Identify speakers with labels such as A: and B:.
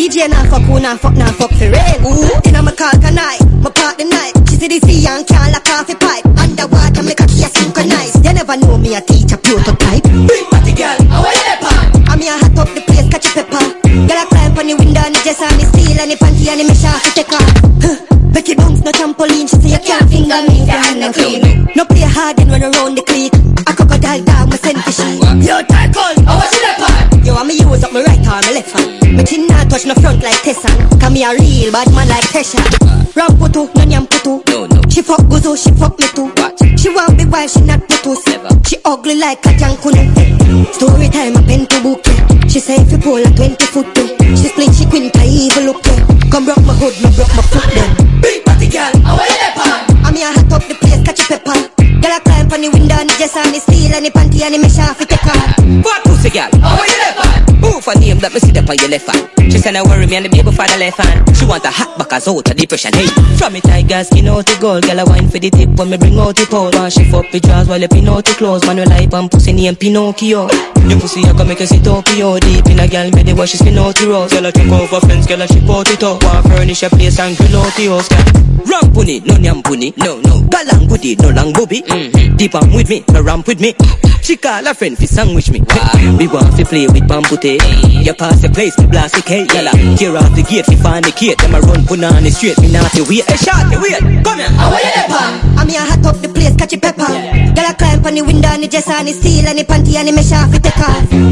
A: DJ nah fuck who nah fuck for rain. Ooh, inna my car tonight, my part the night. She see the sea and can't lock off the pipe. Underwater make a key synchronize. You never know me a teacher prototype.
B: Big party girl, how are you there, pan?
A: I'm here hot up the place, catch a pepper. Girl I climb on the window and the dress on the steel and the panty and the mesh off to take off. Becky bounce no trampoline, she say you can't finger me if your hand no clean. No play hard and run around the clique. A crocodile dog, my send for she.
B: Yo, tackle, how are you there, pan?
A: Yo, I'ma use up my right arm, my left hand. My chin not touch no front like Tessan. Cause me a real bad man like Tesha. Ram putu, no nyam putu.
B: No.
A: She fuck Guzo, she fuck me too.
B: What?
A: She want be wild, she not putus.
B: Never.
A: She ugly like a jankunu. Story time, a pen to book. She say if you pull a 20 foot too. She split, she quint, I evil look. Come broke my hood, me broke my foot then.
B: Big party girl, how are you there, pan?
A: I'm here hot up the place, catch a pepper. Girl I climb on the window and the dress on the steel and the panty and the mesh off it take off.
B: What pussy girl, how are you there, pan? Move a name that me see up on your left hand. She said I worry me and the baby for the left hand. She want a hot back as out of depression, hey. From it tight girl, skin out the gold. Girl I wine for the tip when me bring out the pole. While she fuck the jaws while you pin out the clothes. Man you like and pussy name Pinocchio. Your pussy you can make you sit Tokyo. Deep in a girl bed where she spin out the rose. Girl I take over fence, girl I ship out it up. Want furnish a place and grill out the house. Ramp on it, no nyam puni, no. Galang goody, no lang booby. Deep on with me, no ramp with me. She call her friend fi sandwich me. We want to play with bamboo. You pass the place, me blast the cake. Yalla, tear off the gate, fi find the gate. Them a run put on the street, me not the wait. Hey, shot the wait, come here. How are you there, pan?
A: I'm here hot up the place, catch a pepper. Girl I climb on the window and the dress on the steel and the panty and the mesh off it take off.